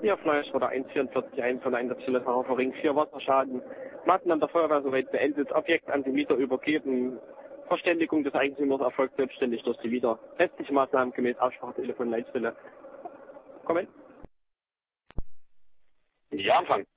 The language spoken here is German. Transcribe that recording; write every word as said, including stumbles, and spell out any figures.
Tierfleisch wurde eins vierundvierzig eins von einer Zillertafer Ring vier Wasserschaden. Matten an der Feuerwehr soweit beendet, Objekt an den Mieter übergeben. Verständigung des Eigentümers erfolgt selbstständig durch die Mieter. Restliche Maßnahmen gemäß Absprachetelefon Leitstelle. Kommen. Ja, Anfang.